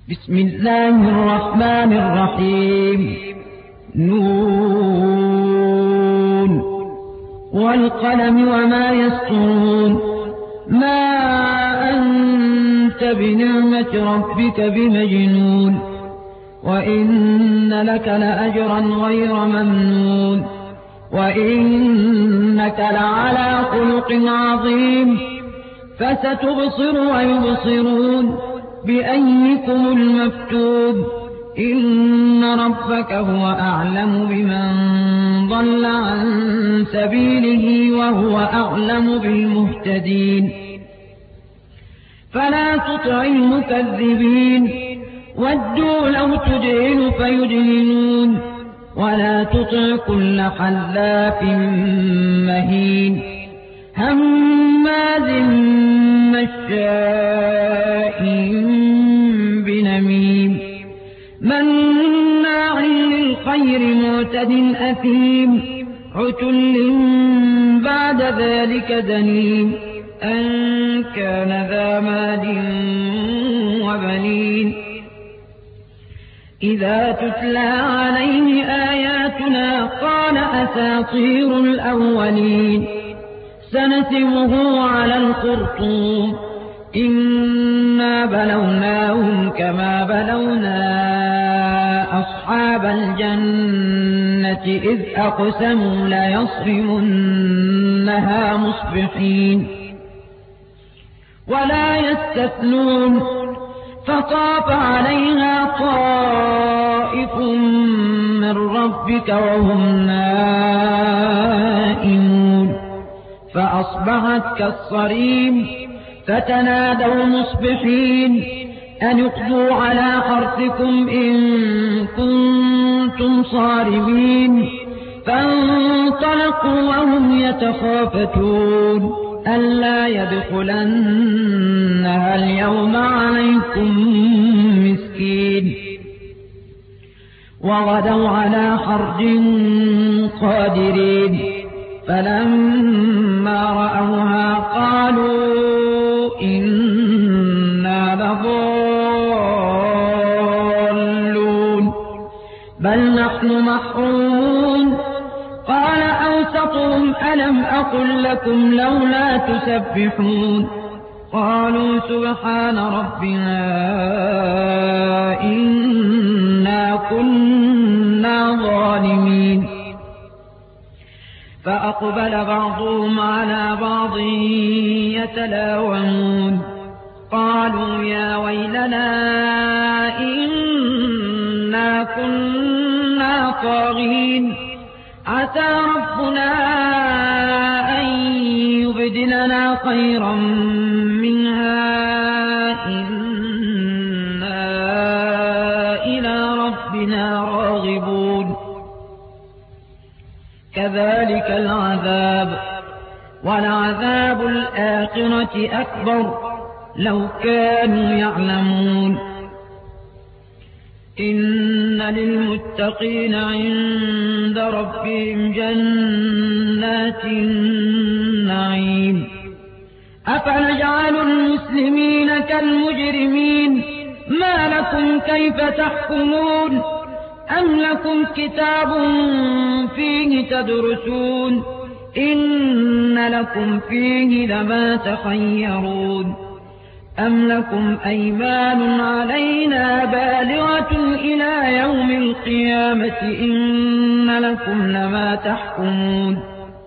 بسم الله الرحمن الرحيم. نون والقلم وما يسطرون. ما أنت بنعمة ربك بمجنون، وإن لك لأجرا غير ممنون، وإنك لعلى خلق عظيم. فستبصر ويبصرون بأيكم المفتون. إن ربك هو أعلم بمن ضل عن سبيله وهو أعلم بالمهتدين. فلا تطع المكذبين، ودوا لو تدهن فيدهنون. ولا تطع كل حلاف مهين، هماز مشاء بنميم، مناع للخير معتد أثيم، عتل بعد ذلك دنيم، أن كان ذا مال وبنين. إذا تتلى عليه آياتنا قال أساطير الأولين. سنسمه على الخرطوم. إنا بلوناهم كما بلونا أصحاب الجنة إذ أقسموا ليصرمنها مصبحين ولا يستثنون. فطاف عليها طائف من ربك وهم نائمون، فأصبحت كالصريم. فتنادوا مصبحين أن اغدوا على حرثكم إن كنتم صارمين. فانطلقوا وهم يتخافتون ألا يدخلنها اليوم عليكم مسكين. وغدوا على حرد قادرين. فلما رأوها قالوا إنا لضالون بل نحن محرومون. قال أوسطهم ألم أقل لكم لولا تسبحون. قالوا سبحان ربنا إنا كنا ظالمين. فأقبل بعضهم على بعض يتلاومون. قالوا يا ويلنا إنا كنا طاغين. عسى ربنا أن يبدلنا خيرا منها إنا إلى ربنا راغبون. كذلك العذاب، ولعذاب الآخرة أكبر لو كانوا يعلمون. إن للمتقين عند ربهم جنات النعيم. أفنجعل المسلمين كالمجرمين؟ ما لكم كيف تحكمون؟ أم لكم كتاب فيه تدرسون؟ إن لكم فيه لما تخيرون. أم لكم أيمان علينا بالغة إلى يوم القيامة إن لكم لما تحكمون.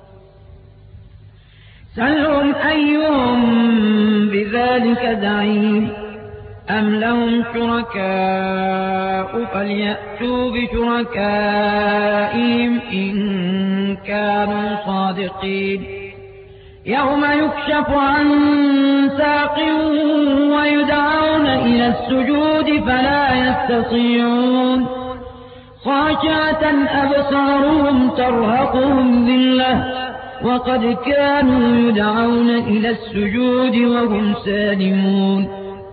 سلهم أيهم بذلك زعيم. أم لهم شركاء فليأتوا بشركائهم إن كانوا صادقين. يوم يكشف عن ساق ويدعون إلى السجود فلا يستطيعون. خاشعة أبصارهم ترهقهم ذلة وقد كانوا يدعون إلى السجود وهم سالمون.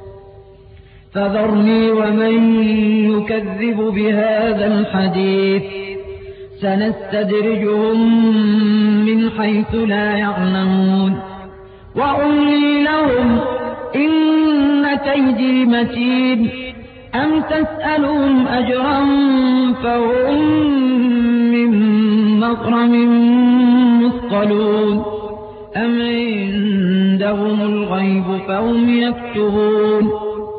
فذرني ومن يكذب بهذا الحديث سنستدرجهم من حيث لا يعلمون وأملي لهم إن كيدي متين أم تسألهم أجرا فهم من مغرم مثقلون أم عندهم الغيب فهم يكتبون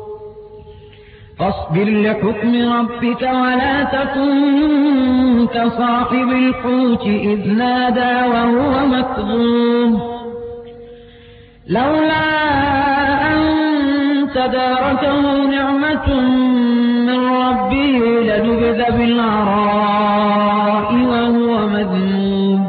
فاصبر لحكم ربك ولا تكن كصاحب الحوت إذ نادى وهو مكظوم لولا أن تداركه نعمة من ربه لنبذ بالعراء وهو مذموم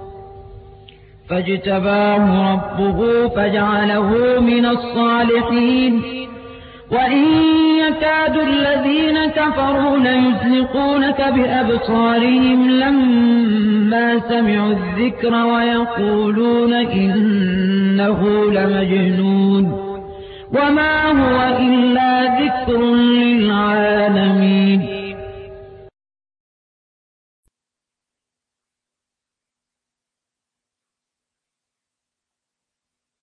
فاجتباه ربه فجعله من الصالحين وإن يكاد الذين كفروا ليزلقونك بأبصارهم لما سمعوا الذكر ويقولون إنه لمجنون وما هو إلا